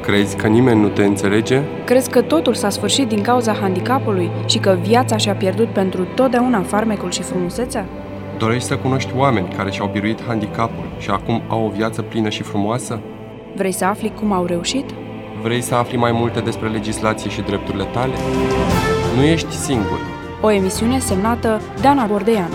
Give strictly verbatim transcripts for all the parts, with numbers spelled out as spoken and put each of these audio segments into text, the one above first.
Crezi că nimeni nu te înțelege? Crezi că totul s-a sfârșit din cauza handicapului și că viața și-a pierdut pentru totdeauna farmecul și frumusețea? Dorești să cunoști oameni care și-au biruit handicapul și acum au o viață plină și frumoasă? Vrei să afli cum au reușit? Vrei să afli mai multe despre legislație și drepturile tale? Nu ești singur. O emisiune semnată Dana Bordeanu.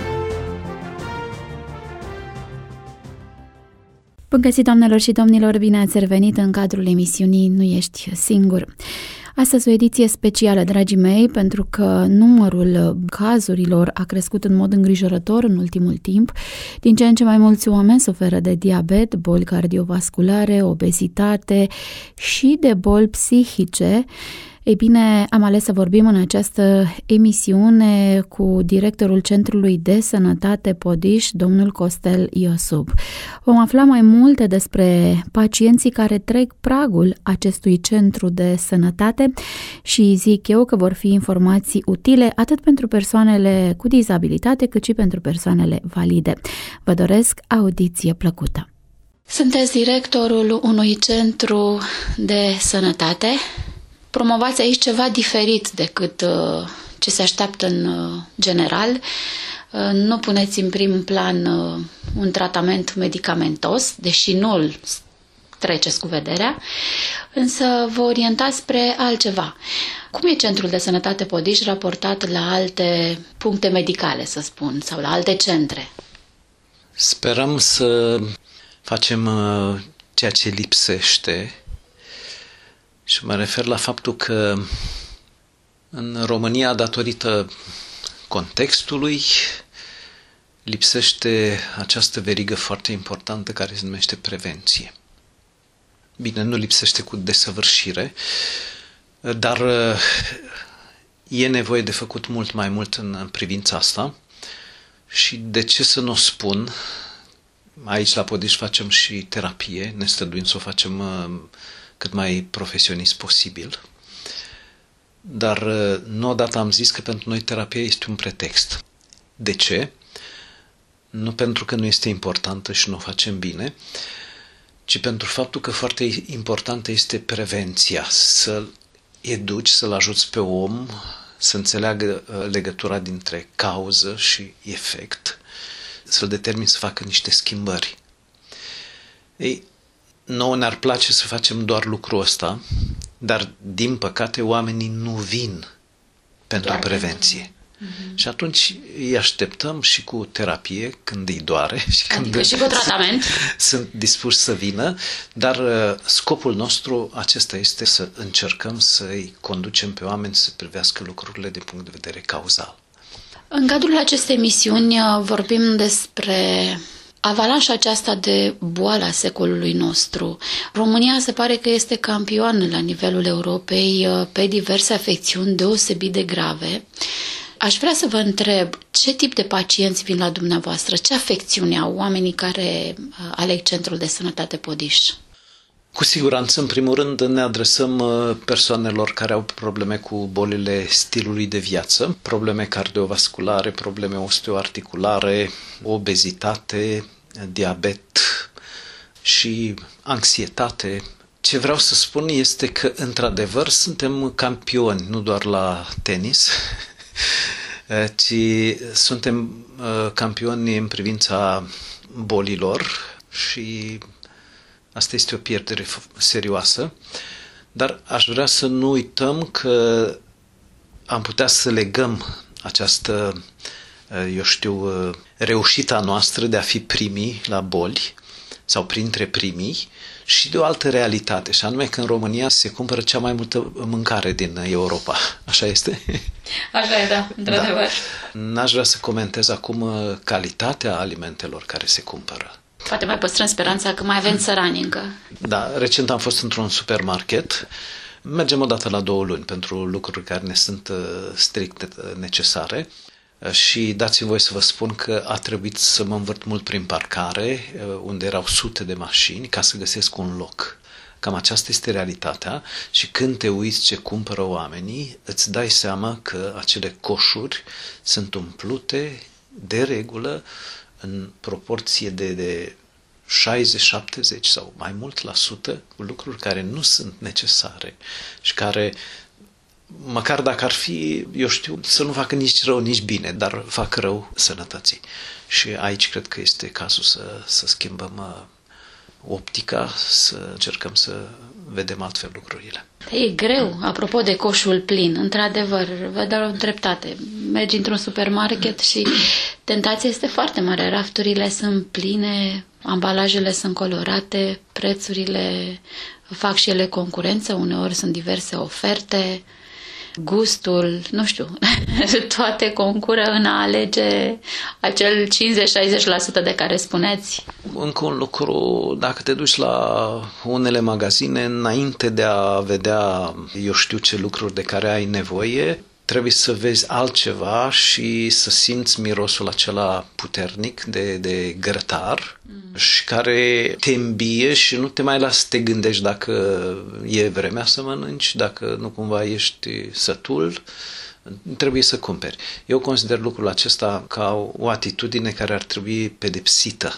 Bun găsit, doamnelor și domnilor, bine ați revenit în cadrul emisiunii Nu ești singur. Astăzi o ediție specială, dragii mei, pentru că numărul cazurilor a crescut în mod îngrijorător în ultimul timp. Din ce în ce mai mulți oameni suferă de diabet, boli cardiovasculare, obezitate și de boli psihice. Ei bine, am ales să vorbim în această emisiune cu directorul Centrului de Sănătate Podiș, domnul Costel Iosub. Vom afla mai multe despre pacienții care trec pragul acestui centru de sănătate și zic eu că vor fi informații utile atât pentru persoanele cu dizabilitate cât și pentru persoanele valide. Vă doresc audiție plăcută. Sunteți directorul unui centru de sănătate. Promovați aici ceva diferit decât uh, ce se așteaptă în uh, general. Uh, nu puneți în prim plan uh, un tratament medicamentos, deși nu îl treceți cu vederea, însă vă orientați spre altceva. Cum e Centrul de Sănătate Podiș raportat la alte puncte medicale, să spun, sau la alte centre? Sperăm să facem uh, ceea ce lipsește. Și mă refer la faptul că în România, datorită contextului, lipsește această verigă foarte importantă care se numește prevenție. Bine, nu lipsește cu desăvârșire, dar e nevoie de făcut mult mai mult în privința asta. Și de ce să nu o spun? Aici la Podiș facem și terapie, ne străduim să o facem cât mai profesionist posibil. Dar nu odată am zis că pentru noi terapia este un pretext. De ce? Nu pentru că nu este importantă și nu o facem bine, ci pentru faptul că foarte importantă este prevenția. Să-l educi, să-l ajuți pe om să înțeleagă legătura dintre cauză și efect, să-l determini să facă niște schimbări. Ei, nouă ne-ar place să facem doar lucrul ăsta, dar, din păcate, oamenii nu vin pentru doar prevenție. Mm-hmm. Și atunci îi așteptăm și cu terapie când îi doare și când adică și cu tratament. Sunt dispuși să vină, dar scopul nostru acesta este să încercăm să-i conducem pe oameni să privească lucrurile din punct de vedere cauzal. În cadrul acestei emisiuni vorbim despre avalanșa aceasta de boală a secolului nostru. România se pare că este campioană la nivelul Europei pe diverse afecțiuni deosebit de grave. Aș vrea să vă întreb ce tip de pacienți vin la dumneavoastră, ce afecțiuni au oamenii care aleg Centrul de Sănătate Podiș? Cu siguranță, în primul rând, ne adresăm persoanelor care au probleme cu bolile stilului de viață, probleme cardiovasculare, probleme osteoarticulare, obezitate, diabet și anxietate. Ce vreau să spun este că, într-adevăr, suntem campioni, nu doar la tenis, ci suntem campioni în privința bolilor și asta este o pierdere serioasă, dar aș vrea să nu uităm că am putea să legăm această, eu știu, reușita noastră de a fi primii la boli sau printre primii și de o altă realitate, și anume că în România se cumpără cea mai multă mâncare din Europa. Așa este? Așa e, da, într-adevăr. Da. N-aș vrea să comentez acum calitatea alimentelor care se cumpără. Poate mai păstrăm speranța că mai avem țărani încă. Da, recent am fost într-un supermarket. Mergem o dată la două luni pentru lucruri care ne sunt strict necesare. Și dați-mi voie să vă spun că a trebuit să mă învârt mult prin parcare, unde erau sute de mașini, ca să găsesc un loc. Cam aceasta este realitatea și când te uiți ce cumpără oamenii, îți dai seama că acele coșuri sunt umplute de regulă în proporție de, de șaizeci, șaptezeci sau mai mult la sută lucruri care nu sunt necesare și care, măcar dacă ar fi, eu știu, să nu facă nici rău, nici bine, dar fac rău sănătății. Și aici cred că este cazul să, să schimbăm optica, să încercăm să vedem altfel lucrurile. E greu, apropo de coșul plin, într-adevăr, vă dau o dreptate. Mergi într-un supermarket și tentația este foarte mare. Rafturile sunt pline, ambalajele sunt colorate, prețurile fac și ele concurență, uneori sunt diverse oferte, gustul, nu știu, toate concură în a alege acel cincizeci-șaizeci la sută de care spuneți. Încă un lucru, dacă te duci la unele magazine, înainte de a vedea, eu știu ce lucruri de care ai nevoie, trebuie să vezi altceva și să simți mirosul acela puternic de, de grătar mm. și care te îmbie și nu te mai lasă să te gândești dacă e vremea să mănânci, dacă nu cumva ești sătul, trebuie să cumperi. Eu consider lucrul acesta ca o atitudine care ar trebui pedepsită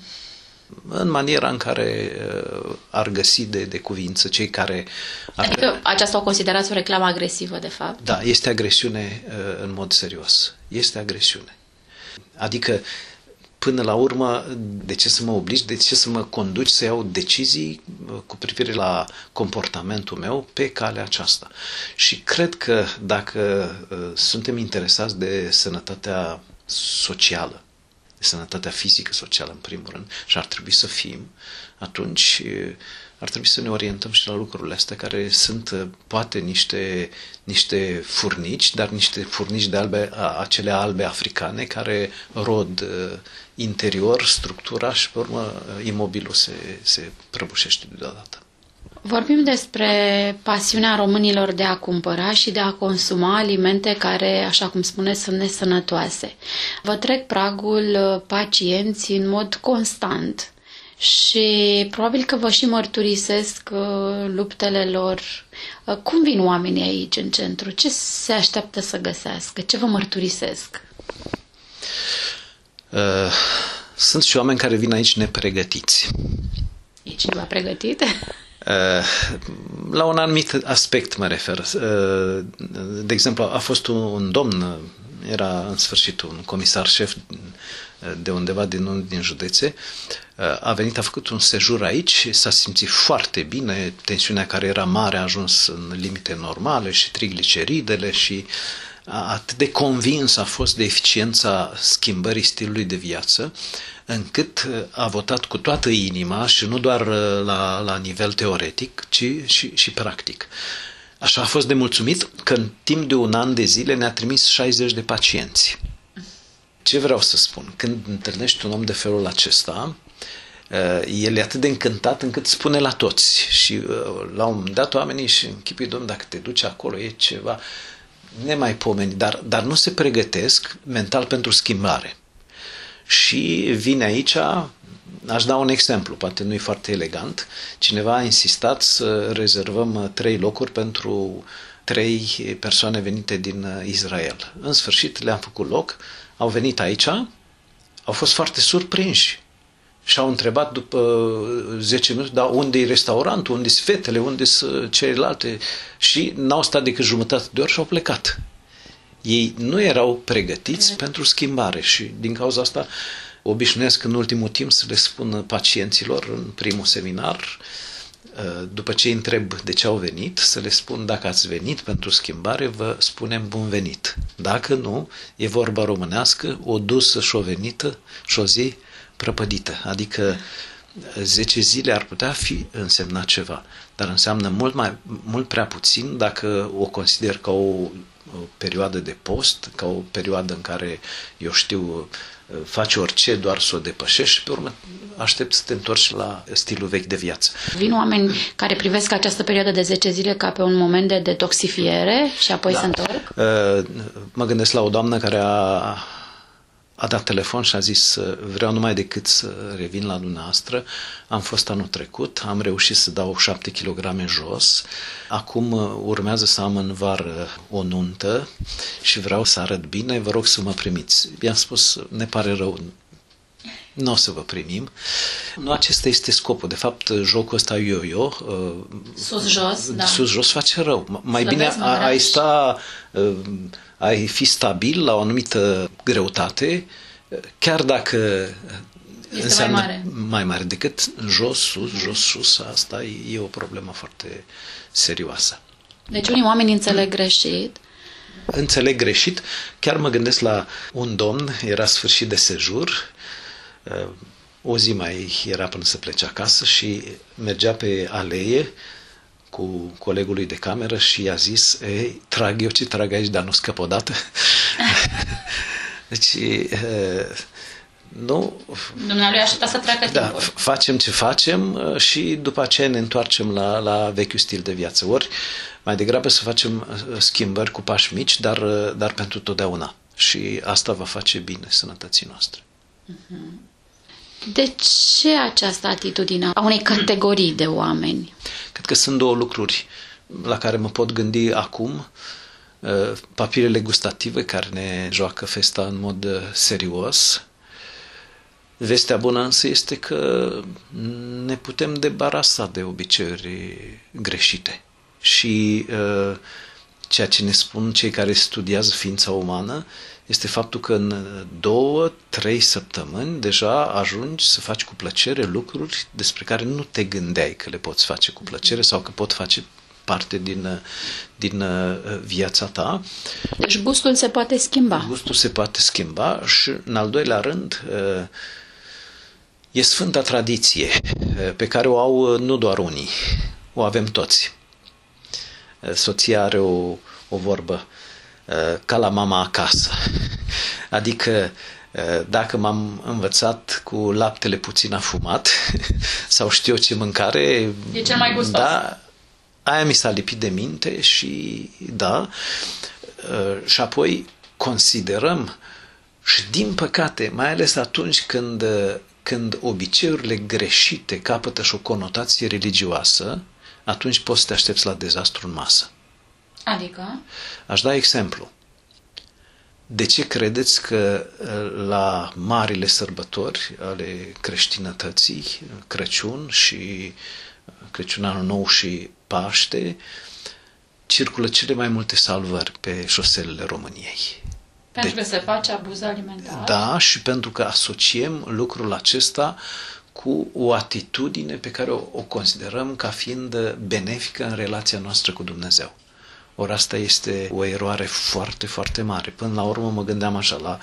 în maniera în care uh, ar găsi de, de cuvință cei care... Ar... Adică aceasta o considerați o reclamă agresivă, de fapt? Da, este agresiune uh, în mod serios. Este agresiune. Adică, până la urmă, de ce să mă obligi, de ce să mă conduci să iau decizii uh, cu privire la comportamentul meu pe calea aceasta? Și cred că dacă uh, suntem interesați de sănătatea socială, de sănătatea fizică, socială, în primul rând, și ar trebui să fim, atunci ar trebui să ne orientăm și la lucrurile astea care sunt, poate, niște, niște furnici, dar niște furnici de albe, acele albe africane care rod interior structura și, pe urmă, imobilul se, se prăbușește deodată. Vorbim despre pasiunea românilor de a cumpăra și de a consuma alimente care, așa cum spuneți, sunt nesănătoase. Vă trec pragul pacienți în mod constant și probabil că vă și mărturisesc luptele lor. Cum vin oamenii aici în centru? Ce se așteaptă să găsească? Ce vă mărturisesc? Uh, sunt și oameni care vin aici nepregătiți. E cineva pregătit? La un anumit aspect mă refer. De exemplu, a fost un domn, era în sfârșit un comisar șef de undeva din unul din județe, a venit, a făcut un sejur aici, s-a simțit foarte bine, tensiunea care era mare a ajuns în limite normale și trigliceridele și atât de convins a fost de eficiența schimbării stilului de viață, încât a votat cu toată inima și nu doar la, la nivel teoretic, ci și, și practic. Așa a fost de mulțumit că în timp de un an de zile ne-a trimis șaizeci de pacienți. Ce vreau să spun? Când întâlnești un om de felul acesta, el e atât de încântat încât spune la toți. Și la un moment dat oamenii și închipui, domn, dacă te duci acolo e ceva nemaipomenit, dar, dar nu se pregătesc mental pentru schimbare. Și vine aici, aș da un exemplu, poate nu e foarte elegant, cineva a insistat să rezervăm trei locuri pentru trei persoane venite din Israel. În sfârșit le-am făcut loc, au venit aici, au fost foarte surprinși și au întrebat după zece minute, dar unde e restaurantul, unde sunt fetele, unde sunt celelalte, și n-au stat decât jumătate de oră și au plecat. Ei nu erau pregătiți pentru schimbare și din cauza asta obișnuiesc în ultimul timp să le spun pacienților în primul seminar, după ce îi întreb de ce au venit, să le spun, dacă ați venit pentru schimbare, vă spunem bun venit. Dacă nu, e vorba românească, o dusă și o venită și o zi prăpădită. Adică zece zile ar putea fi însemnat ceva, dar înseamnă mult, mai, mult prea puțin dacă o consider ca o, o perioadă de post, ca o perioadă în care, eu știu, faci orice doar să o depășești și pe urmă aștept să te întorci la stilul vechi de viață. Vin oameni care privesc această perioadă de zece zile ca pe un moment de detoxifiere și apoi da. se întorc? Mă gândesc la o doamnă care a a dat telefon și a zis, vreau numai decât să revin la dumneavoastră. Am fost anul trecut, am reușit să dau șapte kilograme jos, acum urmează să am în vară o nuntă și vreau să arăt bine, vă rog să mă primiți. I-am spus, ne pare rău, nu o să vă primim. Nu acesta este scopul. De fapt, jocul ăsta yo-yo, sus-jos, da. sus-jos face rău. Mai Slăbesc, bine a, ai sta, ai fi stabil la o anumită greutate, chiar dacă este înseamnă mai mare. mai mare decât jos, sus, jos, sus. Asta e o problemă foarte serioasă. Deci unii oameni înțeleg greșit. Înțeleg greșit. Chiar mă gândesc la un domn, era sfârșit de sejur, o zi mai era până să plece acasă și mergea pe alee cu colegul lui de cameră și i-a zis: ei, trag eu ce trag aici, dar nu scăp odată. Deci, nu... Dumnealui aștepta să treacă da, timpul. Facem ce facem și după aceea ne întoarcem la, la vechiul stil de viață. Ori mai degrabă să facem schimbări cu pași mici, dar, dar pentru totdeauna. Și asta va face bine sănătății noastre. De ce această atitudine a unei categorii de oameni? Cred că sunt două lucruri la care mă pot gândi acum. Papilele gustative care ne joacă festa în mod serios. Vestea bună însă este că ne putem debarasa de obiceiuri greșite. Și uh, ceea ce ne spun cei care studiază ființa umană este faptul că în două, trei săptămâni deja ajungi să faci cu plăcere lucruri despre care nu te gândeai că le poți face cu plăcere sau că pot face parte din, din viața ta. Deci gustul se poate schimba. Gustul se poate schimba și, în al doilea rând, e sfânta tradiție pe care o au nu doar unii, o avem toți. Soția are o, o vorbă ca la mama acasă. Adică dacă m-am învățat cu laptele puțin afumat sau știu eu ce mâncare, e cel mai gustos. Da, aia mi s-a lipit de minte și da, și apoi considerăm și din păcate, mai ales atunci când, când obiceiurile greșite capătă și o conotație religioasă, atunci poți să te aștepți la dezastru în masă. Adică? Aș da exemplu. De ce credeți că la marile sărbători ale creștinătății, Crăciun și Crăciun Anul Nou și Paște, circulă cele mai multe salvări pe șoselele României? Pentru de... că se face abuz alimentar? Da, și pentru că asociem lucrul acesta cu o atitudine pe care o, o considerăm ca fiind benefică în relația noastră cu Dumnezeu. Ori asta este o eroare foarte, foarte mare. Până la urmă mă gândeam așa, la,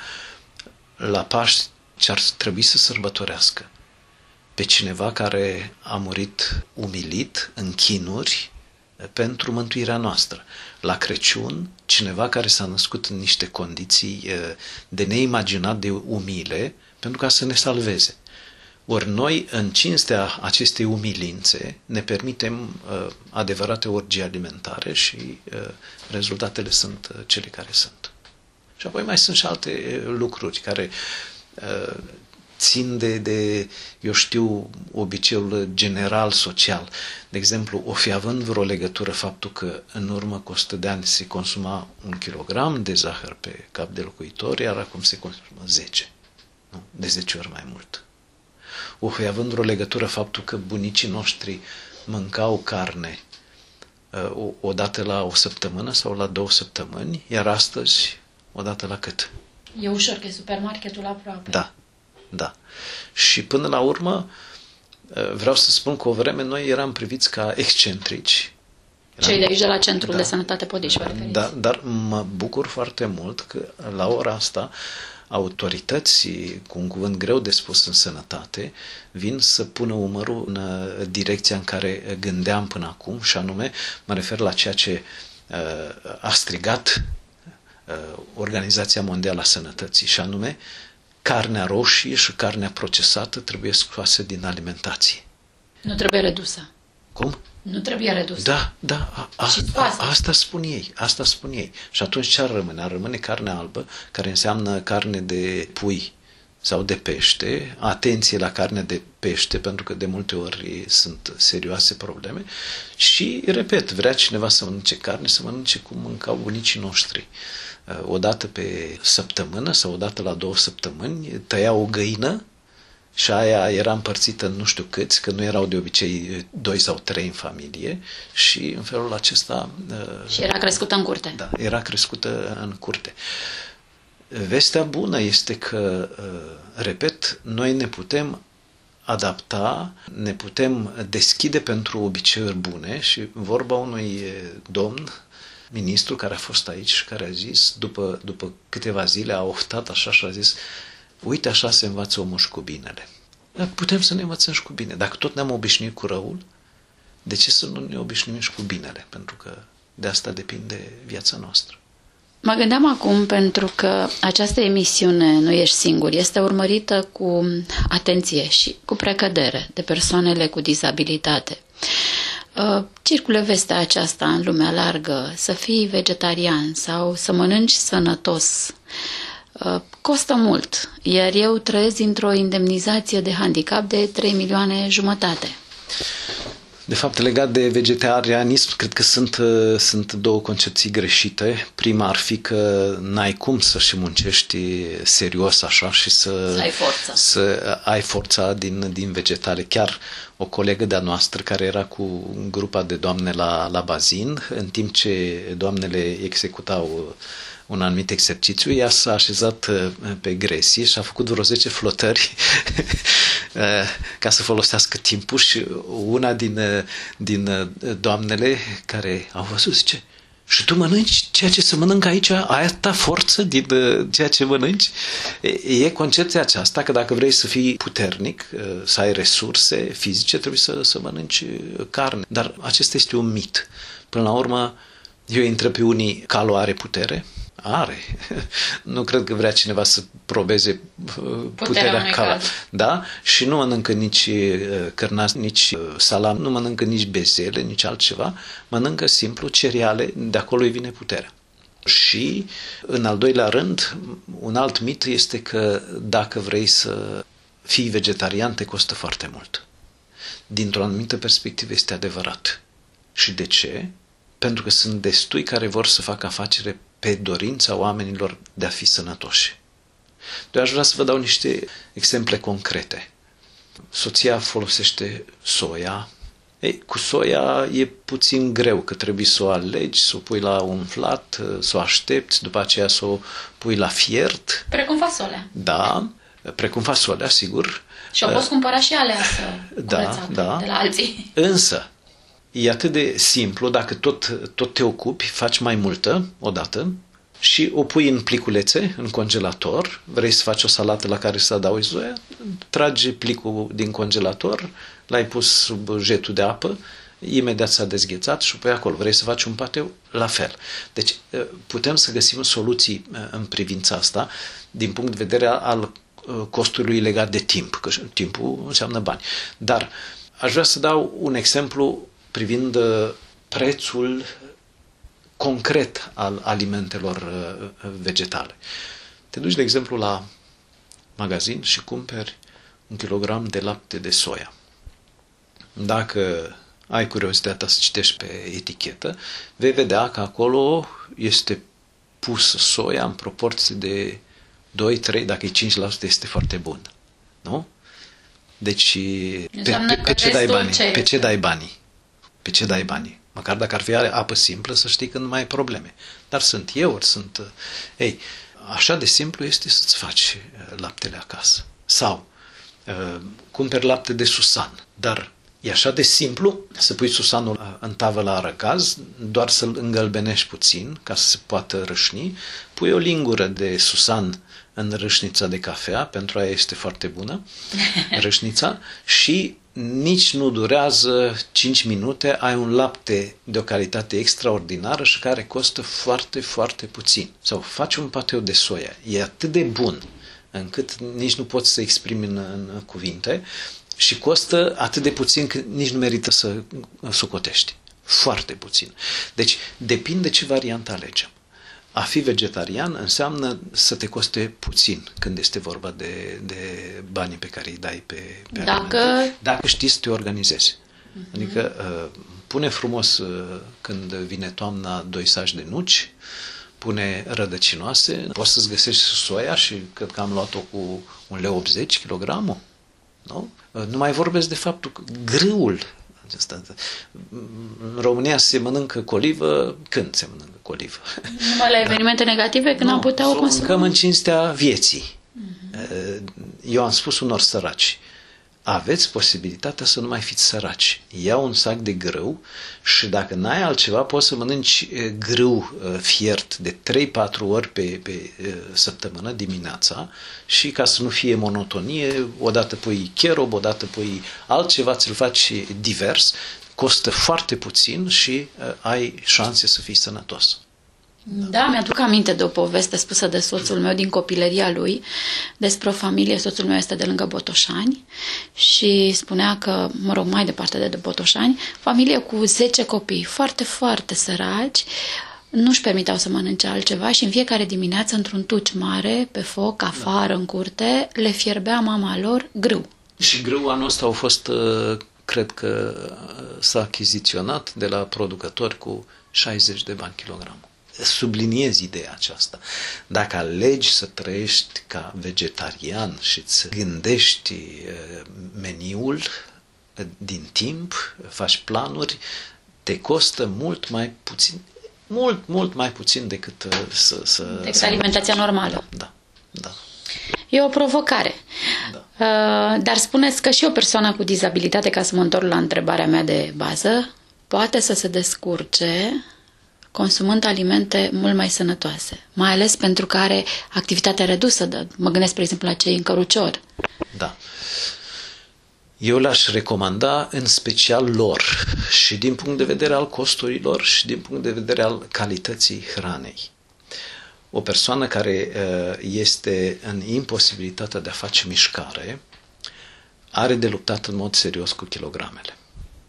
la Paști ce ar trebui să sărbătorească pe cineva care a murit umilit în chinuri pentru mântuirea noastră. La Crăciun, cineva care s-a născut în niște condiții de neimaginat de umile pentru ca să ne salveze. Ori noi, în cinstea acestei umilințe, ne permitem uh, adevărate orgii alimentare și uh, rezultatele sunt uh, cele care sunt. Și apoi mai sunt și alte uh, lucruri care uh, țin de, de, eu știu, obiceiul general social. De exemplu, o fi având vreo legătură faptul că în urmă cu o sută de ani se consuma un kilogram de zahăr pe cap de locuitor, iar acum se consumă zece. Nu? De zece ori mai mult. O fi având vreo legătură faptul că bunicii noștri mâncau carne uh, o dată la o săptămână sau la două săptămâni, iar astăzi o dată la cât? E ușor că e supermarketul aproape. Da, da. Și până la urmă uh, vreau să spun că o vreme noi eram priviți ca excentrici. Eram... Cei de aici de la Centrul da. de Sănătate Podiș, vă referiți. Da, dar mă bucur foarte mult că la ora asta autorități, cu un cuvânt greu de spus în sănătate, vin să pună umărul în direcția în care gândeam până acum, și anume, mă refer la ceea ce uh, a strigat uh, Organizația Mondială a Sănătății, și anume, carnea roșie și carnea procesată trebuie scoase din alimentație. Nu trebuie redusă. Cum? Nu trebuie redusă. Da, da, a, a, a, asta spun ei, asta spun ei. Și atunci ce ar rămâne? Ar rămâne carne albă, care înseamnă carne de pui sau de pește. Atenție la carne de pește, pentru că de multe ori sunt serioase probleme. Și, repet, vrea cineva să mănânce carne, să mănânce cum mâncau bunicii noștri. O dată pe săptămână sau o dată la două săptămâni tăia o găină și aia era împărțită în nu știu câți, că nu erau de obicei doi sau trei în familie și în felul acesta... Și era crescută în curte. Da, era crescută în curte. Vestea bună este că, repet, noi ne putem adapta, ne putem deschide pentru obiceiuri bune și vorba unui domn, ministru care a fost aici și care a zis, după, după câteva zile, a oftat așa și a zis: uite, așa se învață omul și cu binele. Dar putem să ne învățăm și cu bine. Dacă tot ne-am obișnuit cu răul, de ce să nu ne obișnuim și cu binele? Pentru că de asta depinde viața noastră. Mă gândeam acum, pentru că această emisiune Nu ești singur este urmărită cu atenție și cu precădere de persoanele cu dizabilitate. Circulă vestea aceasta în lumea largă, să fii vegetarian sau să mănânci sănătos. Costă mult, iar eu trăiesc dintr-o indemnizație de handicap de trei milioane jumătate. De fapt, legat de vegetarianism, cred că sunt, sunt două concepții greșite. Prima ar fi că n-ai cum să și muncești serios așa și să, să ai forța, să ai forța din, din vegetale. Chiar o colegă de-a noastră care era cu grupa de doamne la, la bazin, în timp ce doamnele executau un anumit exercițiu, ea s-a așezat pe gresie și a făcut vreo zece flotări ca să folosească timpul și una din, din doamnele care au văzut zice: și tu mănânci ceea ce se mănâncă aici? Ai ta forță din ceea ce mănânci? E concepția aceasta că dacă vrei să fii puternic, să ai resurse fizice, trebuie să, să mănânci carne. Dar acesta este un mit. Până la urmă, eu îi întreb pe unii: calul are putere? Are. Nu cred că vrea cineva să probeze puterea, puterea calului. Da? Și nu mănâncă nici cărnați, nici salam, nu mănâncă nici bezele, nici altceva. Mănâncă simplu cereale, de acolo îi vine puterea. Și, în al doilea rând, un alt mit este că dacă vrei să fii vegetarian, te costă foarte mult. Dintr-o anumită perspectivă este adevărat. Și de ce? Pentru că sunt destui care vor să facă afacere pe dorința oamenilor de a fi sănătoși. Eu aș vrea să vă dau niște exemple concrete. Soția folosește soia. Ei, cu soia e puțin greu, că trebuie să o alegi, să o pui la umflat, să o aștepți, după aceea să o pui la fiert. Precum fasolea. Da, precum fasolea, sigur. Și o poți cumpăra și aleasă, da, da. de la alții. Însă, e atât de simplu, dacă tot, tot te ocupi, faci mai multă odată și o pui în pliculețe, în congelator. Vrei să faci o salată la care să adaugi soia? Tragi plicul din congelator, l-ai pus sub jetul de apă, imediat s-a dezghețat și o pui acolo. Vrei să faci un pateu? La fel. Deci putem să găsim soluții în privința asta din punct de vedere al costului legat de timp, că timpul înseamnă bani. Dar aș vrea să dau un exemplu privind prețul concret al alimentelor vegetale. Te duci, de exemplu, la magazin și cumperi un kilogram de lapte de soia. Dacă ai curiozitatea să citești pe etichetă, vei vedea că acolo este pus soia în proporție de doi trei, dacă e cinci la sută este foarte bun. Nu? Deci, pe, pe, pe ce dai banii? Pe ce dai banii? Pe ce dai banii? Măcar dacă ar fi apă simplă, să știi că nu mai ai probleme. Dar sunt eu, sunt... Ei, așa de simplu este să-ți faci laptele acasă. Sau, uh, cumperi lapte de susan, dar e așa de simplu să pui susanul în tavă la răcaz, doar să-l îngălbenești puțin, ca să se poată râșni, pui o lingură de susan în râșnița de cafea, pentru aia este foarte bună, râșnița, și nici nu durează cinci minute, ai un lapte de o calitate extraordinară și care costă foarte, foarte puțin. Sau faci un pateu de soia, e atât de bun încât nici nu poți să exprimi în, în cuvinte și costă atât de puțin că nici nu merită să socotești. Foarte puțin. Deci depinde ce variantă alegem. A fi vegetarian înseamnă să te coste puțin când este vorba de, de banii pe care îi dai pe, pe Dacă... alimente. Dacă știi să te organizezi. Uh-huh. Adică uh, pune frumos uh, când vine toamna doi saci de nuci, pune rădăcinoase, poți să-ți găsești soia și cred că am luat-o cu un leu optzeci kilogramul. Nu? Nu mai vorbesc de faptul că grâul acesta. În România se mănâncă colivă. Când se mănâncă colivă? Numai la evenimente negative, când nu, am putea o consuma. Mâncăm în cinstea vieții. Eu am spus unor săraci, aveți posibilitatea să nu mai fiți săraci. Ia un sac de grâu și dacă n-ai altceva, poți să mănânci grâu fiert de trei patru ori pe, pe săptămână dimineața și ca să nu fie monotonie, odată pui cherob, odată pui altceva, ți-l faci divers, costă foarte puțin și ai șanse să fii sănătos. Da, mi-aduc aminte de o poveste spusă de soțul meu din copilăria lui despre o familie. Soțul meu este de lângă Botoșani și spunea că, mă rog, mai departe de Botoșani, familie cu zece copii, foarte, foarte săraci, nu-și permiteau să mănânce altceva și în fiecare dimineață, într-un tuci mare, pe foc, afară, în curte, le fierbea mama lor grâu. Și grâul anul ăsta au fost, cred că s-a achiziționat de la producători cu șaizeci de bani kilogramul. Subliniez ideea aceasta. Dacă alegi să trăiești ca vegetarian și îți gândești meniul din timp, faci planuri, te costă mult mai puțin, mult, mult mai puțin decât să... să decât să alimentația normală. Da, da. E o provocare. Da. Uh, dar spuneți că și o persoană cu dizabilitate, ca să mă întorc la întrebarea mea de bază, poate să se descurce consumând alimente mult mai sănătoase, mai ales pentru că are activitatea redusă. De, mă gândesc, spre exemplu, la cei în cărucior. Da. Eu le-aș recomanda în special lor și din punct de vedere al costurilor și din punct de vedere al calității hranei. O persoană care este în imposibilitatea de a face mișcare are de luptat în mod serios cu kilogramele.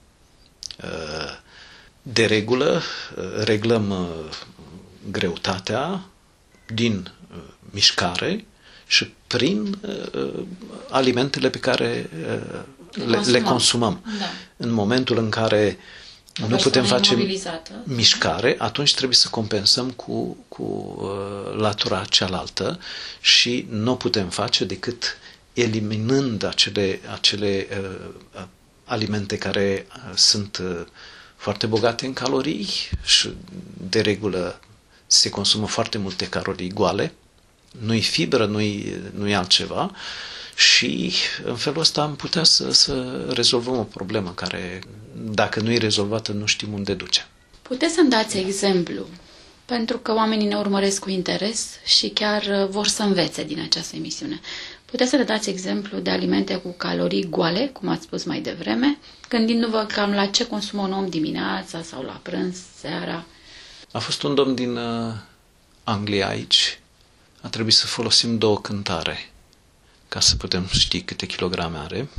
De regulă, reglăm greutatea din mișcare și prin alimentele pe care le consumăm. Le consumăm. Da. În momentul în care o nu putem face imobilizată. mișcare, atunci trebuie să compensăm cu, cu uh, latura cealaltă și nu putem face decât eliminând acele, acele uh, alimente care uh, sunt uh, foarte bogate în calorii și de regulă se consumă foarte multe calorii goale, nu-i fibră, nu-i, nu-i altceva și în felul ăsta am putea să, să rezolvăm o problemă care, dacă nu e rezolvată, nu știm unde duce. Puteți să-mi dați exemplu? Pentru că oamenii ne urmăresc cu interes și chiar vor să învețe din această emisiune. Puteți să le dați exemplu de alimente cu calorii goale, cum ați spus mai devreme, gândindu-vă cam la ce consumă un om dimineața sau la prânz, seara? A fost un domn din uh, Anglia aici. A trebuit să folosim două cântare ca să putem ști câte kilograme are.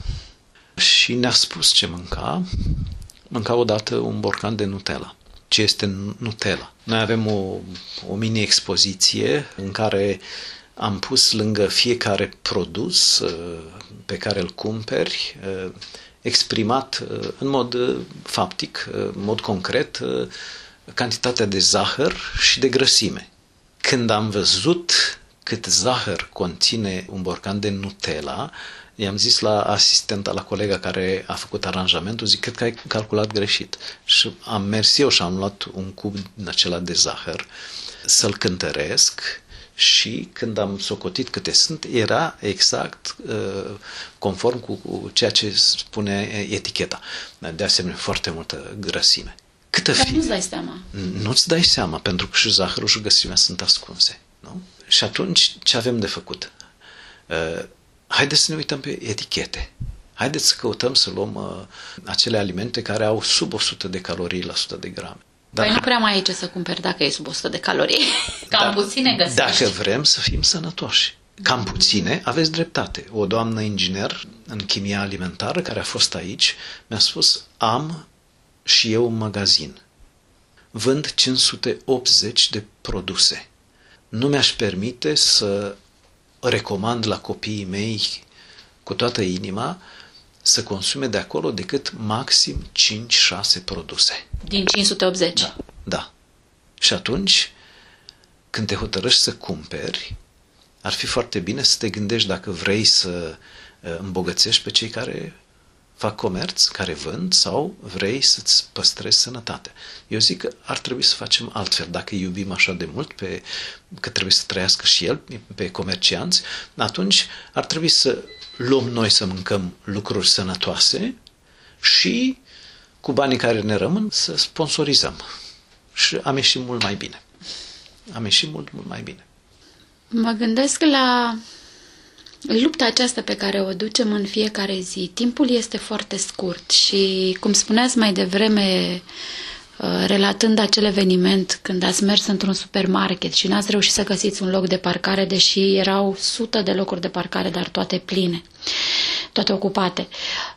Și ne-a spus ce mânca. Mânca odată un borcan de Nutella. Ce este Nutella? Noi avem o, o mini-expoziție în care am pus lângă fiecare produs uh, pe care îl cumperi, uh, exprimat uh, în mod uh, faptic, uh, în mod concret, uh, cantitatea de zahăr și de grăsime. Când am văzut cât zahăr conține un borcan de Nutella, i-am zis la asistenta, la colega care a făcut aranjamentul, zic, cred că ai calculat greșit. Și am mers eu și am luat un cub din acela de zahăr să-l cântăresc și când am socotit câte sunt, era exact uh, conform cu, cu ceea ce spune eticheta. De asemenea, foarte multă grăsime. Câtă Dar fi? nu-ți dai seama. Nu-ți dai seama, pentru că și zahărul și grăsimea sunt ascunse. Nu? Și atunci, ce avem de făcut? Uh, haideți să ne uităm pe etichete. Haideți să căutăm să luăm uh, acele alimente care au sub o sută de calorii la o sută de grame. Dar păi nu prea mai ai ce să cumperi dacă e sub o sută de calorii. Cam da, puține găsești. Dacă vrem să fim sănătoși. Cam puține, aveți dreptate. O doamnă inginer în chimia alimentară care a fost aici mi-a spus, am și eu un magazin. Vând cinci sute optzeci de produse. Nu mi-aș permite să recomand la copiii mei cu toată inima să consume de acolo decât maxim cinci șase produse. Din cinci sute optzeci? Da, da. Și atunci, când te hotărăști să cumperi, ar fi foarte bine să te gândești dacă vrei să îmbogățești pe cei care fac comerț, care vând, sau vrei să-ți păstrezi sănătatea? Eu zic că ar trebui să facem altfel. Dacă iubim așa de mult pe, că trebuie să trăiască și el pe comercianți, atunci ar trebui să luăm noi să mâncăm lucruri sănătoase și cu banii care ne rămân să sponsorizăm. Și am ieșit mult mai bine. Am ieșit mult, mult mai bine. Mă gândesc la lupta aceasta pe care o ducem în fiecare zi. Timpul este foarte scurt și, cum spuneați mai devreme, relatând acel eveniment când ați mers într-un supermarket și n-ați reușit să găsiți un loc de parcare, deși erau sute de locuri de parcare, dar toate pline, toate ocupate.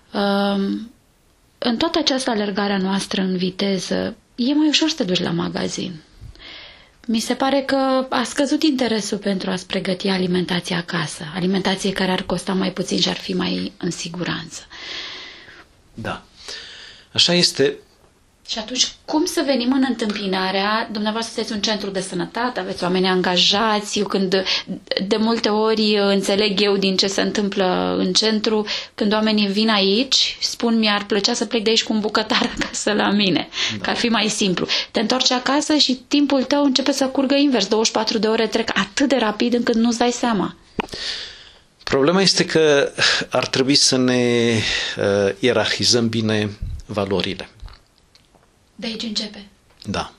În toată această alergare a noastră în viteză, e mai ușor să te duci la magazin. Mi se pare că a scăzut interesul pentru a-ți pregăti alimentația acasă, alimentație care ar costa mai puțin și ar fi mai în siguranță. Da, așa este. Și atunci, cum să venim în întâmpinarea? Dumneavoastră sunteți un centru de sănătate, aveți oameni angajați. Eu când de multe ori înțeleg eu din ce se întâmplă în centru, când oamenii vin aici, spun mi-ar plăcea să plec de aici cu un bucătar acasă la mine, da. Că ar fi mai simplu. Te întorci acasă și timpul tău începe să curgă invers. douăzeci și patru de ore trec atât de rapid încât nu-ți dai seama. Problema este că ar trebui să ne uh, ierarhizăm bine valorile. De aici începe. Da.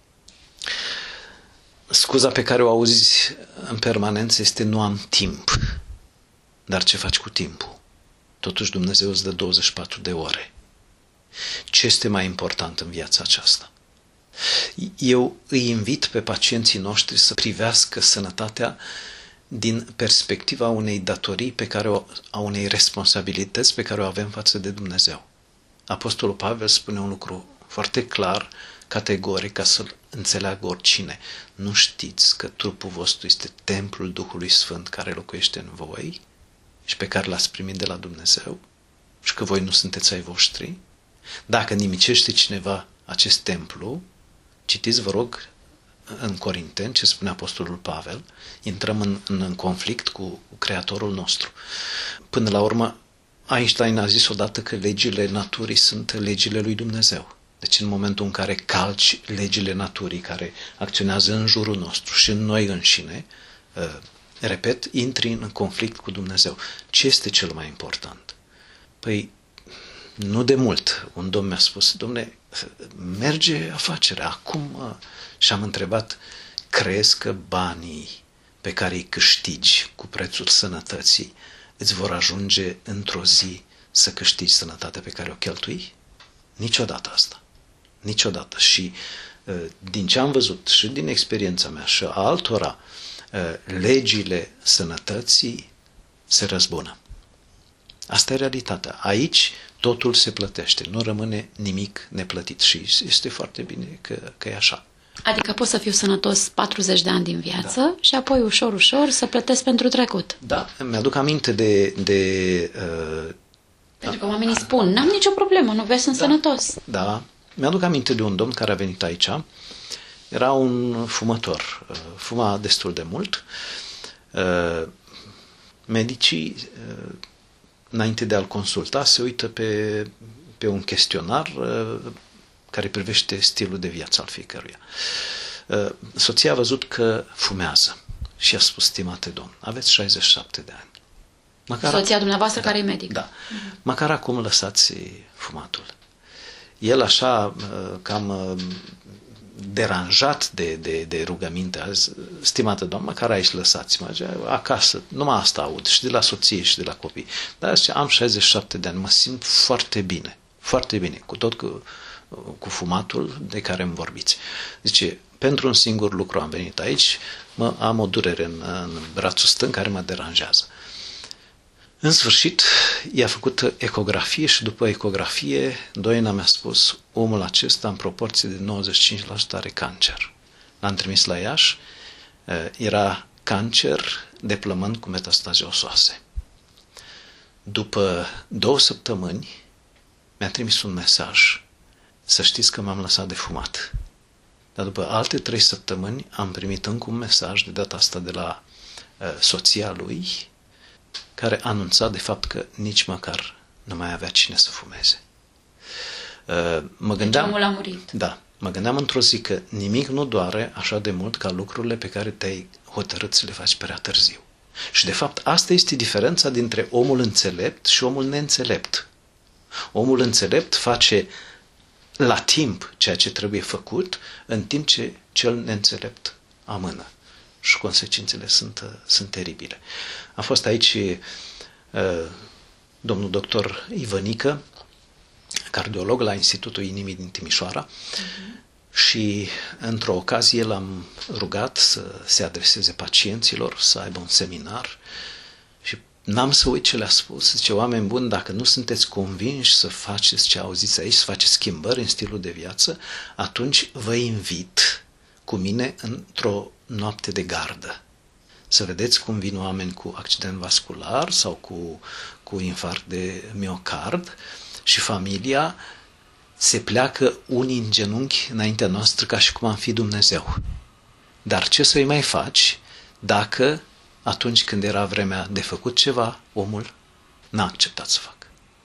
Scuza pe care o auzi în permanență este nu am timp. Dar ce faci cu timpul? Totuși Dumnezeu îți dă douăzeci și patru de ore. Ce este mai important în viața aceasta? Eu îi invit pe pacienții noștri să privească sănătatea din perspectiva unei datorii pe care o, a unei responsabilități pe care o avem față de Dumnezeu. Apostolul Pavel spune un lucru foarte clar, categoric, ca să-l înțeleagă oricine. Nu știți că trupul vostru este templul Duhului Sfânt care locuiește în voi și pe care l-ați primit de la Dumnezeu și că voi nu sunteți ai voștri? Dacă nimicește cineva acest templu, citiți, vă rog, în Corinteni, ce spune Apostolul Pavel, intrăm în, în, în conflict cu, cu Creatorul nostru. Până la urmă, Einstein a zis odată că legile naturii sunt legile lui Dumnezeu. Deci în momentul în care calci legile naturii care acționează în jurul nostru și în noi înșine, repet, intri în conflict cu Dumnezeu. Ce este cel mai important? Păi, nu de mult, un domn mi-a spus, domne, merge afacerea, acum, și am întrebat, crezi că banii pe care îi câștigi cu prețul sănătății îți vor ajunge într-o zi să câștigi sănătatea pe care o cheltui? Niciodată asta. Niciodată. Și din ce am văzut și din experiența mea și a altora, legile sănătății se răzbună. Asta e realitatea. Aici totul se plătește. Nu rămâne nimic neplătit. Și este foarte bine că, că e așa. Adică pot să fiu sănătos patruzeci de ani din viață, da, și apoi ușor, ușor să plătesc pentru trecut. Da, mi-aduc aminte de... de uh, pentru că oamenii spun, n-am nicio problemă, nu vezi, sunt da, sănătos. Da, mi-aduc aminte de un domn care a venit aici, era un fumător, uh, fuma destul de mult. Uh, medicii, uh, înainte de a-l consulta, se uită pe, pe un chestionar uh, care privește stilul de viață al fiecăruia. Soția a văzut că fumează și a spus, stimate domn, aveți șaizeci și șapte de ani. Măcar Soția dumneavoastră, da, care e medic. Da. Uh-huh. Măcar acum lăsați fumatul. El așa, cam deranjat de, de, de rugăminte, a zis, stimată doamnă, măcar aici lăsați-mă, acasă, numai asta aud, și de la soție și de la copii. Dar zice, am șaizeci și șapte de ani, mă simt foarte bine, foarte bine, cu tot cu cu fumatul de care îmi vorbiți. Zice, pentru un singur lucru am venit aici, mă, am o durere în, în brațul stâng care mă deranjează. În sfârșit, i-a făcut ecografie și după ecografie, doina mi-a spus, omul acesta în proporție de nouăzeci și cinci la sută are cancer. L-am trimis la Iași, era cancer de plămân cu metastaze osoase. După două săptămâni, mi-a trimis un mesaj, să știți că m-am lăsat de fumat. Dar după alte trei săptămâni am primit încă un mesaj, de data asta de la uh, soția lui, care anunța de fapt că nici măcar nu mai avea cine să fumeze. Mă gândeam, deci omul a murit. Da, mă gândeam într-o zi că nimic nu doare așa de mult ca lucrurile pe care te-ai hotărât să le faci prea târziu. Și de fapt asta este diferența dintre omul înțelept și omul neînțelept. Omul înțelept face la timp ceea ce trebuie făcut, în timp ce cel neînțelept amână. Și consecințele sunt, sunt teribile. A fost aici uh, domnul doctor Ivănică, cardiolog la Institutul Inimii din Timișoara, uh-huh. și într-o ocazie l-am rugat să se adreseze pacienților, să aibă un seminar și n-am să uit ce le-a spus. Zice, oameni buni, dacă nu sunteți convinși să faceți ce auziți aici, să faceți schimbări în stilul de viață, atunci vă invit cu mine într-o noapte de gardă. Să vedeți cum vin oameni cu accident vascular sau cu, cu infarct de miocard și familia se pleacă unii în genunchi înaintea noastră ca și cum am fi Dumnezeu. Dar ce să-i mai faci dacă atunci când era vremea de făcut ceva, omul n-a acceptat să facă?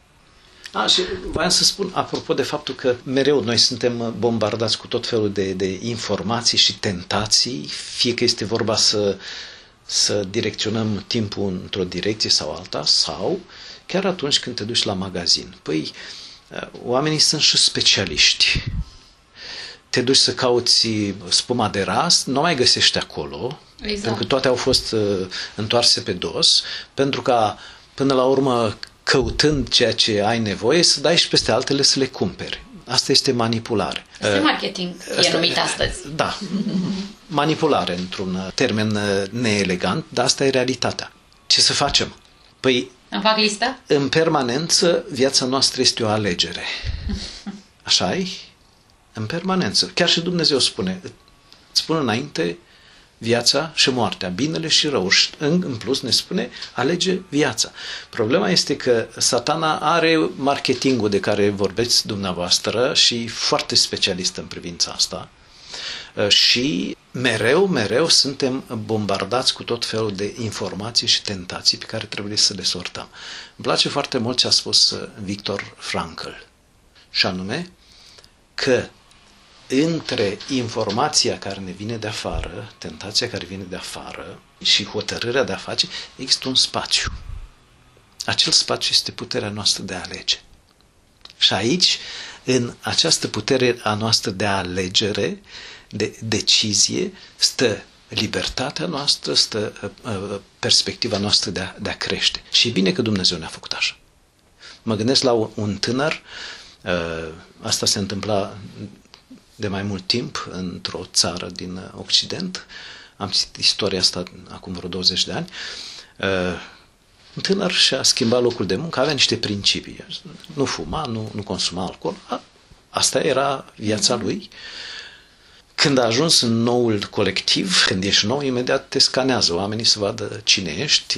A, și voiam să spun, apropo de faptul că mereu noi suntem bombardați cu tot felul de, de informații și tentații, fie că este vorba să, să direcționăm timpul într-o direcție sau alta, sau chiar atunci când te duci la magazin. Păi, oamenii sunt și specialiști. Te duci să cauți spuma de ras, nu mai găsești acolo, exact. Pentru că toate au fost uh, întoarse pe dos, pentru ca până la urmă, căutând ceea ce ai nevoie, să dai și peste altele să le cumperi. Asta este manipulare. Asta uh, marketing, e numit astăzi. Da, manipulare într-un termen neelegant, dar asta e realitatea. Ce să facem? Păi, îmi fac lista? În permanență, viața noastră este o alegere. Așa-i? În permanență. Chiar și Dumnezeu spune, îți spune înainte viața și moartea, binele și răul. Și în plus ne spune, alege viața. Problema este că Satana are marketingul de care vorbeți dumneavoastră și foarte specialist în privința asta. Și mereu, mereu suntem bombardați cu tot felul de informații și tentații pe care trebuie să le sortăm. Îmi place foarte mult ce a spus Viktor Frankl, și anume că între informația care ne vine de afară, tentația care vine de afară și hotărârea de a face, există un spațiu. Acel spațiu este puterea noastră de a alege. Și aici, în această putere a noastră de alegere, de decizie, stă libertatea noastră, stă uh, perspectiva noastră de a, de a crește. Și e bine că Dumnezeu ne-a făcut așa. Mă gândesc la un tânăr, uh, asta se întâmpla de mai mult timp într-o țară din Occident, am citit istoria asta acum vreo douăzeci de ani, uh, un tânăr și-a schimbat locul de muncă, avea niște principii, nu fuma, nu, nu consuma alcool, a, asta era viața lui. Când a ajuns în noul colectiv, când ești nou, imediat te scanează oamenii să vadă cine ești.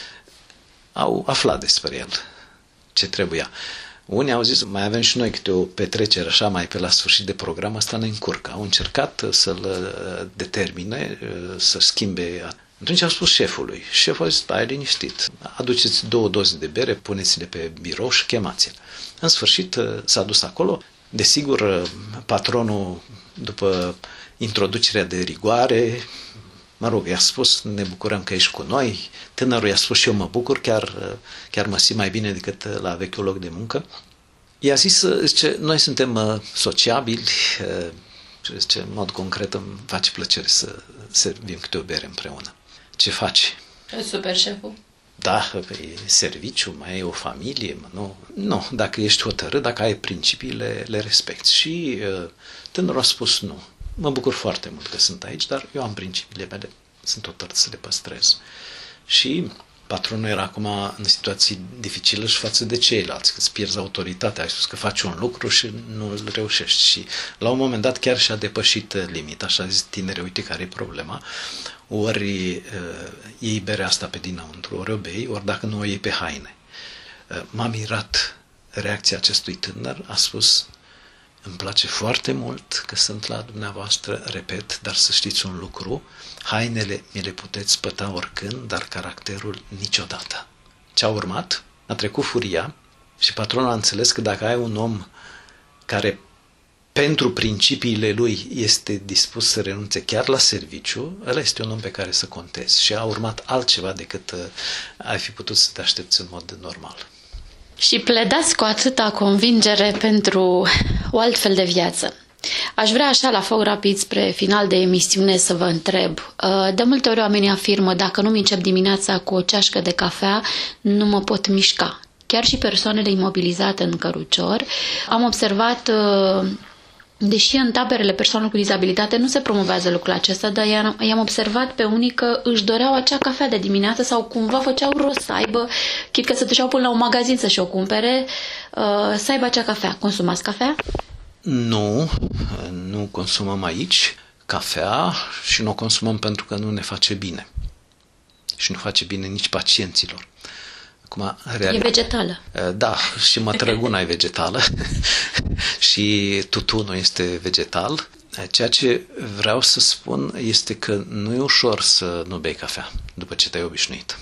Au aflat despre el ce trebuia. Unii au zis, mai avem și noi câte o petrecere așa mai pe la sfârșit de program, asta ne încurcă. Au încercat să-l determine, să schimbe. Atunci au spus șefului. Șeful a zis, stai liniștit, aduceți două doze de bere, puneți-le pe birou și chemați-l. În sfârșit s-a dus acolo. Desigur, patronul, după introducerea de rigoare, mă rog, i-a spus, ne bucurăm că ești cu noi. Tânărul i-a spus și eu mă bucur, chiar, chiar mă simt mai bine decât la vechiul loc de muncă. I-a zis, zice, noi suntem sociabili, zice, în mod concret îmi face plăcere să servim câte o bere împreună. Ce faci? Super șeful. Da, e serviciu, mai e o familie, nu, nu, dacă ești hotărât, dacă ai principii, le, le respecti. Și uh, tânărul a spus nu. Mă bucur foarte mult că sunt aici, dar eu am principiile mele, sunt hotărât să le păstrez. Și patronul era acum în situații dificile și față de ceilalți, că îți pierzi autoritatea, ai spus că faci un lucru și nu îl reușești. Și la un moment dat chiar și-a depășit limita, așa zis, tinere, uite care e problema. Ori uh, iei berea asta pe dinăuntru, ori o bei, ori dacă nu o iei pe haine. Uh, m-a mirat reacția acestui tânăr, a spus, îmi place foarte mult că sunt la dumneavoastră, repet, dar să știți un lucru, hainele mi le puteți spăta oricând, dar caracterul niciodată. Ce a urmat? A trecut furia și patronul a înțeles că dacă ai un om care pentru principiile lui este dispus să renunțe chiar la serviciu, ăla este un om pe care să contezi. Și a urmat altceva decât uh, ai fi putut să te aștepți în mod normal. Și pledați cu atâta convingere pentru o altfel de viață. Aș vrea așa la foc rapid spre final de emisiune să vă întreb. De multe ori oamenii afirmă, dacă nu-mi încep dimineața cu o ceașcă de cafea, nu mă pot mișca. Chiar și persoanele imobilizate în cărucior. Am observat, deși în taberele persoanelor cu dizabilitate nu se promovează lucrul acesta, dar i-am observat pe unii că își doreau acea cafea de dimineață sau cumva făceau rost să aibă, chit că se duceau până la un magazin să-și o cumpere, să aibă acea cafea. Consumați cafea? Nu, nu consumăm aici cafea și nu o consumăm pentru că nu ne face bine. Și nu face bine nici pacienților. Acum, real... E vegetală. Da, și mătrăguna e vegetală și tutunul este vegetal. Ceea ce vreau să spun este că nu e ușor să nu bei cafea după ce te-ai obișnuit.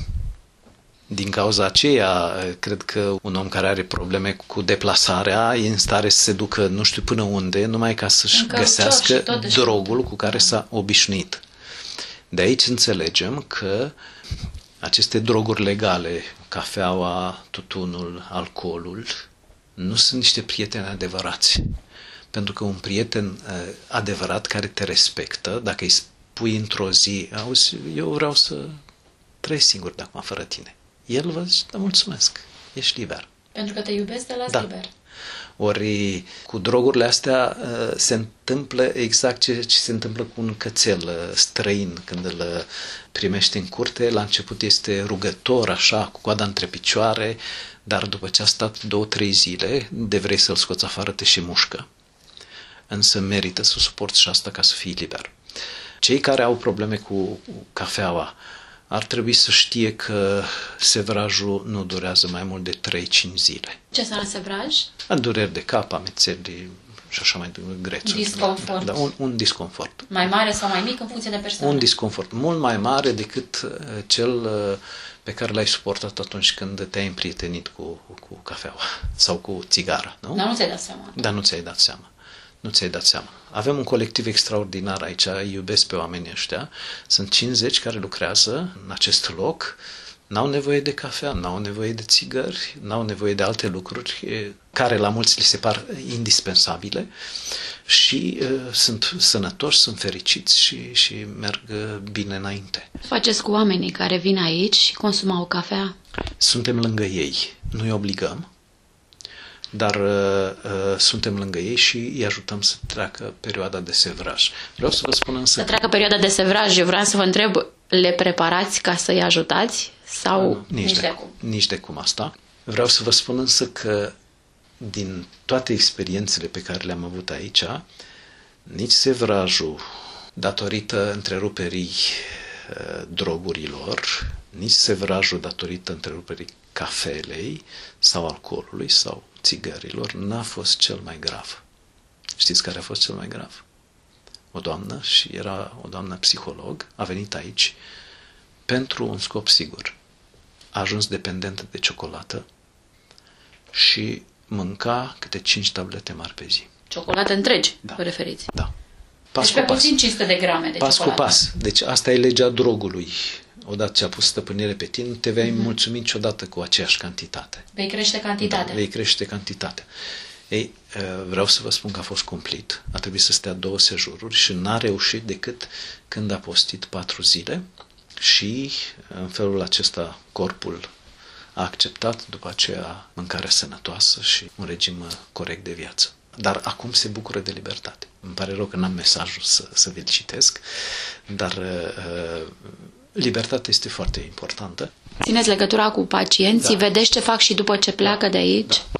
Din cauza aceea, cred că un om care are probleme cu deplasarea e în stare să se ducă nu știu până unde, numai ca să-și găsească drogul cu care s-a obișnuit. De aici înțelegem că aceste droguri legale, cafeaua, tutunul, alcoolul, nu sunt niște prieteni adevărați. Pentru că un prieten adevărat care te respectă, dacă îi spui într-o zi, auzi, eu vreau să trăiesc singur de acum fără tine. El vă zice, da, mulțumesc, ești liber. Pentru că te iubesc, te las da. liber. Ori cu drogurile astea se întâmplă exact ce, ce se întâmplă cu un cățel străin când îl primești în curte. La început este rugător, așa, cu coada între picioare, dar după ce a stat două, trei zile, de vrei să-l scoți afară, te și mușcă. Însă merită să suporți și asta ca să fii liber. Cei care au probleme cu cafeaua ar trebui să știe că sevrajul nu durează mai mult de trei cinci zile. Ce înseamnă sevraj? Dureri de cap, amețeli și așa mai grețuri. Disconfort. Da, un, un disconfort. Mai mare sau mai mic în funcție de persoană? Un disconfort mult mai mare decât cel pe care l-ai suportat atunci când te-ai împrietenit cu, cu cafeaua sau cu țigara. Nu? Dar nu ți-ai dat seama. Dar nu ți-ai dat seama. Nu ți-ai dat seama. Avem un colectiv extraordinar aici, iubesc pe oamenii ăștia. Sunt cincizeci care lucrează în acest loc, n-au nevoie de cafea, n-au nevoie de țigări, n-au nevoie de alte lucruri care la mulți li se par indispensabile și uh, sunt sănătoși, sunt fericiți și, și merg bine înainte. Faceți cu oamenii care vin aici și consumau cafea? Suntem lângă ei, nu-i obligăm, dar uh, uh, suntem lângă ei și îi ajutăm să treacă perioada de sevraj. Vreau să vă spun însă... Să treacă perioada de sevraj, eu vreau să vă întreb, le preparați ca să-i ajutați? Sau uh, nici, nici de, de cum? Nici de cum asta. Vreau să vă spun însă că din toate experiențele pe care le-am avut aici, nici sevrajul, datorită întreruperii uh, drogurilor, nici sevrajul datorită întreruperii cafelei sau alcoolului sau țigărilor n-a fost cel mai grav. Știți care a fost cel mai grav? O doamnă, și era o doamnă psiholog, a venit aici pentru un scop sigur. A ajuns dependentă de ciocolată și mânca câte cinci tablete mari pe zi. Ciocolate întregi, da. Vă referiți? Da. Pas deci cu pe pas. puțin cinci sute de grame de pas ciocolată. Pas cu pas. Deci asta e legea drogului. Odată ce a pus stăpânire pe tine, nu te vei mm-hmm. mulțumi niciodată cu aceeași cantitate. Vei crește cantitatea. Da, vei crește cantitatea. Ei, vreau să vă spun că a fost cumplit. A trebuit să stea două sejururi și n-a reușit decât când a postit patru zile și în felul acesta corpul a acceptat după aceea mâncare sănătoasă și un regim corect de viață. Dar acum se bucură de libertate. Îmi pare rău că n-am mesajul să, să vi-l citesc, dar uh, libertatea este foarte importantă. Țineți legătura cu pacienții, da. Vedeți ce fac și după ce pleacă da. de aici? Da.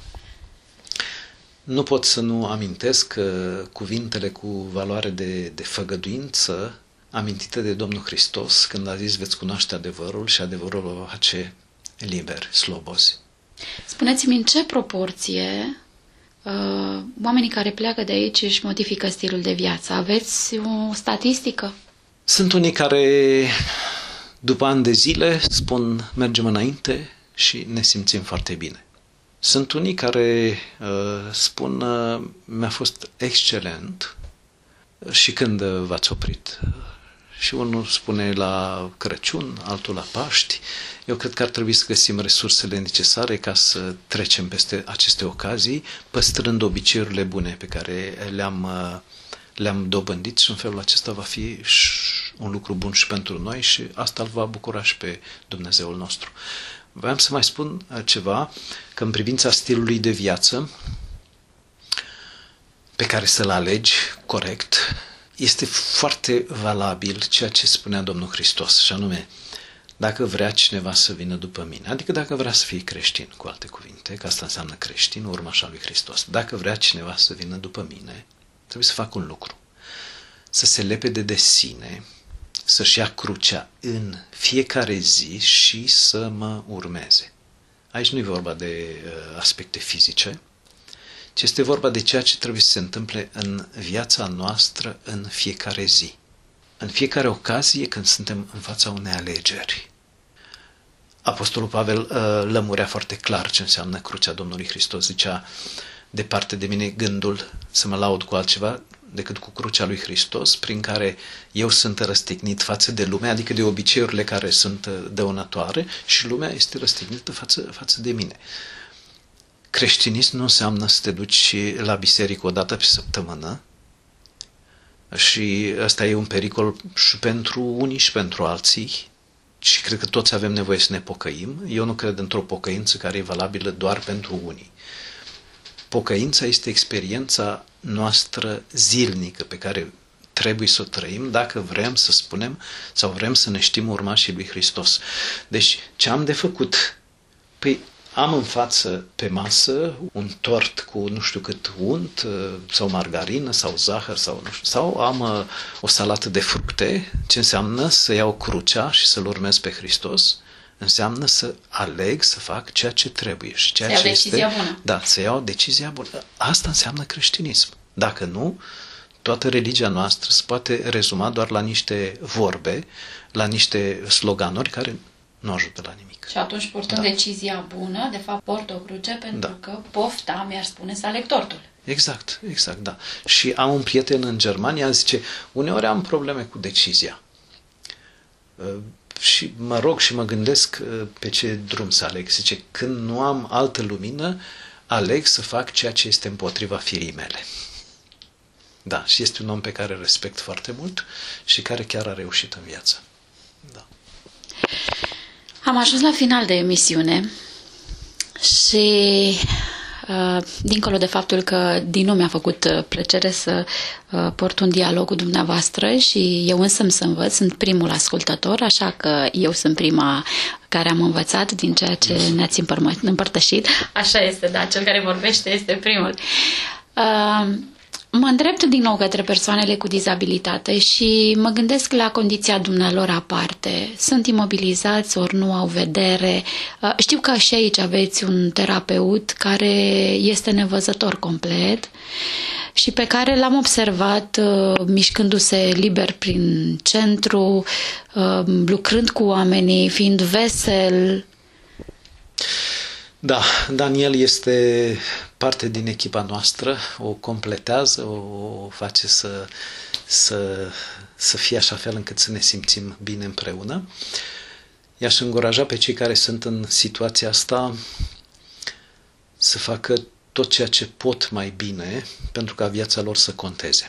Nu pot să nu amintesc uh, cuvintele cu valoare de, de făgăduință amintite de Domnul Hristos când a zis veți cunoaște adevărul și adevărul vă va face liberi, slobozi. Spuneți-mi în ce proporție uh, oamenii care pleacă de aici își modifică stilul de viață? Aveți o statistică? Sunt unii care după ani de zile spun mergem înainte și ne simțim foarte bine. Sunt unii care uh, spun, uh, mi-a fost excelent și când uh, v-ați oprit. Și unul spune la Crăciun, altul la Paști. Eu cred că ar trebui să găsim resursele necesare ca să trecem peste aceste ocazii, păstrând obiceiurile bune pe care le-am, le-am dobândit și în felul acesta va fi un lucru bun și pentru noi și asta îl va bucura și pe Dumnezeul nostru. Vreau să mai spun ceva, că în privința stilului de viață pe care să-l alegi corect, este foarte valabil ceea ce spunea Domnul Hristos, și anume, dacă vrea cineva să vină după mine, adică dacă vrea să fie creștin, cu alte cuvinte, că asta înseamnă creștin, urmașa lui Hristos, dacă vrea cineva să vină după mine, trebuie să facă un lucru, să se lepede de sine, să-și ia crucea în fiecare zi și să mă urmeze. Aici nu e vorba de uh, aspecte fizice, ci este vorba de ceea ce trebuie să se întâmple în viața noastră în fiecare zi. În fiecare ocazie când suntem în fața unei alegeri. Apostolul Pavel uh, lămurea foarte clar ce înseamnă crucea Domnului Hristos. Zicea, departe de mine gândul să mă laud cu altceva decât cu crucea lui Hristos, prin care eu sunt răstignit față de lume, adică de obiceiurile care sunt dăunătoare și lumea este răstignită față, față de mine. Creștinism nu înseamnă să te duci la biserică o dată pe săptămână și ăsta e un pericol și pentru unii și pentru alții și cred că toți avem nevoie să ne pocăim. Eu nu cred într-o pocăință care e valabilă doar pentru unii. Pocăința este experiența noastră zilnică pe care trebuie să o trăim dacă vrem să spunem sau vrem să ne știm urmașii lui Hristos. Deci ce am de făcut? Păi am în față pe masă un tort cu nu știu cât unt sau margarină sau zahăr sau nu știu, sau am o salată de fructe, ce înseamnă să iau crucea și să-L urmez pe Hristos, înseamnă să aleg să fac ceea ce trebuie și ceea să ce iau decizia este, bună. Da, să iau decizia bună. Asta înseamnă creștinism. Dacă nu, toată religia noastră se poate rezuma doar la niște vorbe, la niște sloganuri care nu ajută la nimic. Și atunci, purtând da. decizia bună, de fapt, port o cruce pentru da. că pofta mi-ar spune să aleg tortul. Exact, exact, da. Și am un prieten în Germania, zice, uneori am probleme cu decizia. Și mă rog și mă gândesc pe ce drum să aleg. Zice, când nu am altă lumină, aleg să fac ceea ce este împotriva firii mele. Da, și este un om pe care îl respect foarte mult și care chiar a reușit în viață. Da. Am ajuns la final de emisiune și uh, dincolo de faptul că din nou mi-a făcut plăcere să uh, port un dialog cu dumneavoastră și eu însă să învăț, sunt primul ascultător, așa că eu sunt prima care am învățat din ceea ce ne-ați împărtășit. Așa este, da, cel care vorbește este primul. Uh, Mă îndrept din nou către persoanele cu dizabilitate și mă gândesc la condiția dumnealor aparte. Sunt imobilizați, ori nu au vedere. Știu că și aici aveți un terapeut care este nevăzător complet și pe care l-am observat mișcându-se liber prin centru, lucrând cu oamenii, fiind vesel. Da, Daniel este parte din echipa noastră, o completează, o face să, să, să fie așa fel încât să ne simțim bine împreună. I-aș încuraja pe cei care sunt în situația asta să facă tot ceea ce pot mai bine pentru ca viața lor să conteze.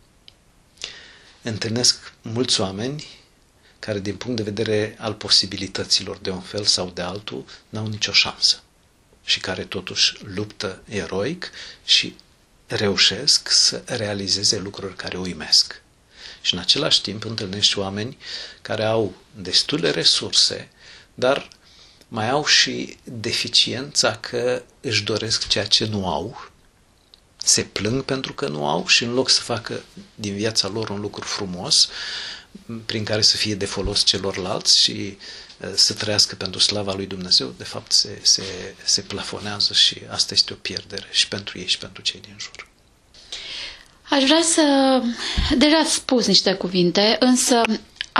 Întâlnesc mulți oameni care din punct de vedere al posibilităților de un fel sau de altul n-au nicio șansă și care totuși luptă eroic și reușesc să realizeze lucruri care uimesc. Și în același timp întâlnești oameni care au destule resurse, dar mai au și deficiența că își doresc ceea ce nu au, se plâng pentru că nu au și în loc să facă din viața lor un lucru frumos, prin care să fie de folos celorlalți și să trăiască pentru slava lui Dumnezeu, de fapt se, se, se plafonează și asta este o pierdere și pentru ei și pentru cei din jur. Aș vrea să... Deja ați spus niște cuvinte, însă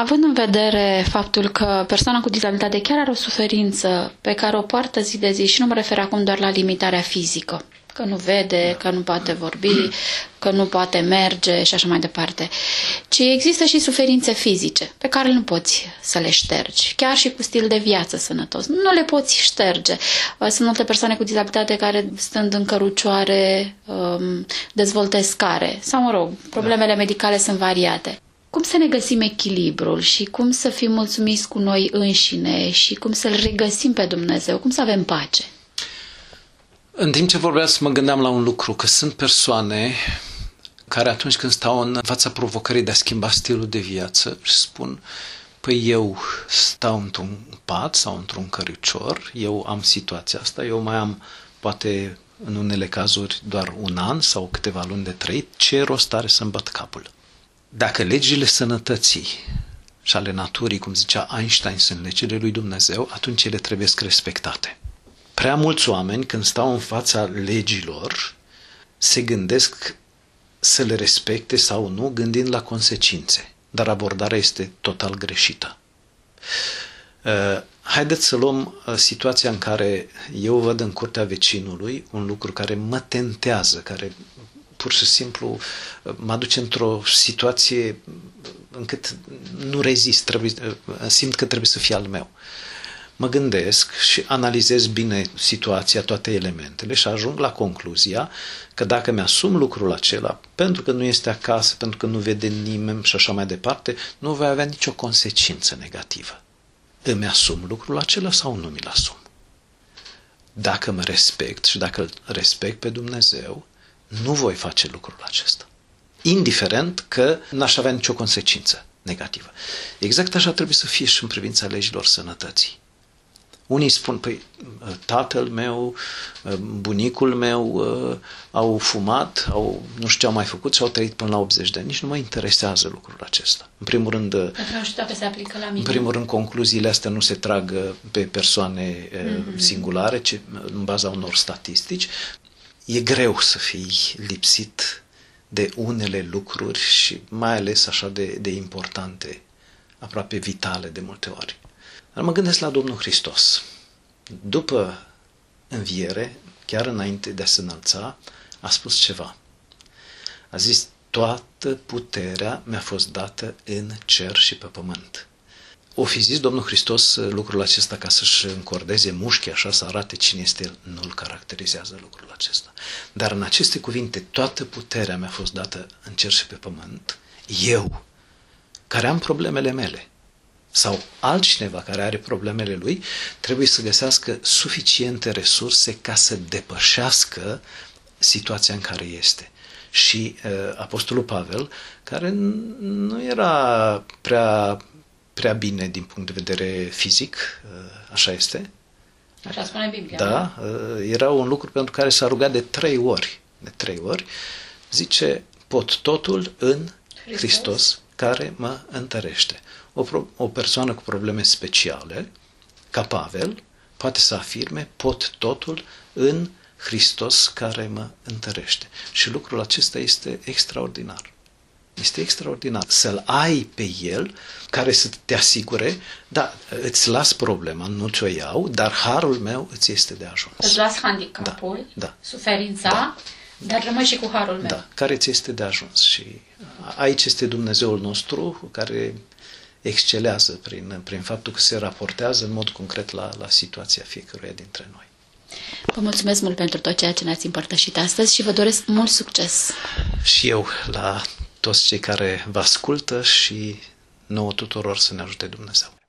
Având în vedere faptul că persoana cu dizabilitate chiar are o suferință pe care o poartă zi de zi, și nu mă refer acum doar la limitarea fizică, că nu vede, că nu poate vorbi, că nu poate merge și așa mai departe, ci există și suferințe fizice pe care nu poți să le ștergi, chiar și cu stil de viață sănătos. Nu le poți șterge. Sunt multe persoane cu dizabilitate care, stând în cărucioare, dezvoltă scare sau, mă rog, problemele medicale sunt variate. Cum să ne găsim echilibrul și cum să fim mulțumiți cu noi înșine și cum să-L regăsim pe Dumnezeu, cum să avem pace? În timp ce vorbeați, mă gândeam la un lucru, că sunt persoane care atunci când stau în fața provocării de a schimba stilul de viață și spun, păi eu stau într-un pat sau într-un cărucior, eu am situația asta, eu mai am poate în unele cazuri doar un an sau câteva luni de trăit, ce rost are să-mi bat capul? Dacă legile sănătății și ale naturii, cum zicea Einstein, sunt legile lui Dumnezeu, atunci ele trebuie respectate. Prea mulți oameni, când stau în fața legilor, se gândesc să le respecte sau nu, gândind la consecințe. Dar abordarea este total greșită. Haideți să luăm situația în care eu văd în curtea vecinului un lucru care mă tentează, care pur și simplu mă aduce într-o situație încât nu rezist, trebuie, simt că trebuie să fie al meu. Mă gândesc și analizez bine situația, toate elementele și ajung la concluzia că dacă mi-asum lucrul acela, pentru că nu este acasă, pentru că nu vede nimeni și așa mai departe, nu va avea nicio consecință negativă. Îmi asum lucrul acela sau nu mi-l asum? Dacă mă respect și dacă îl respect pe Dumnezeu, nu voi face lucrul acesta. Indiferent că n-aș avea nicio consecință negativă. Exact așa trebuie să fie și în privința legilor sănătății. Unii spun, păi, tatăl meu, bunicul meu au fumat, au, nu știu ce au mai făcut și au trăit până la optzeci de ani. Nici nu mă interesează lucrul acesta. În primul rând, nu știu dacă se aplică la mine. În primul rând, concluziile astea nu se trag pe persoane mm-hmm. singulare, ci în baza unor statistici. E greu să fii lipsit de unele lucruri și mai ales așa de, de importante, aproape vitale de multe ori. Dar mă gândesc la Domnul Hristos. După înviere, chiar înainte de a se înălța, a spus ceva. A zis, toată puterea mi-a fost dată în cer și pe pământ. O fi zis Domnul Hristos lucrul acesta ca să-și încordeze mușchii, așa să arate cine este El, nu-L caracterizează lucrul acesta. Dar în aceste cuvinte, toată puterea mi-a fost dată în cer și pe pământ, eu, care am problemele mele, sau altcineva care are problemele lui, trebuie să găsească suficiente resurse ca să depășească situația în care este. Și uh, Apostolul Pavel, care nu era prea, prea bine din punct de vedere fizic, uh, așa este. Așa spune Biblia. Da, uh, era un lucru pentru care s-a rugat de trei ori. De trei ori. Zice, pot totul în Hristos, Hristos care mă întărește. O, pro- o persoană cu probleme speciale, ca Pavel, poate să afirme, pot totul în Hristos care mă întărește. Și lucrul acesta este extraordinar. Este extraordinar să-L ai pe El care să te asigure, da, îți las problema, nu ți-o iau, dar harul meu îți este de ajuns. Îți las handicapul, da, da, suferința, da, dar rămâi și cu harul meu. Da, care ți este de ajuns. Și aici este Dumnezeul nostru care excelează prin, prin faptul că se raportează în mod concret la, la situația fiecăruia dintre noi. Vă mulțumesc mult pentru tot ceea ce ne-ați împărtășit astăzi și vă doresc mult succes. Și eu la toți cei care vă ascultă și nouă tuturor să ne ajute Dumnezeu.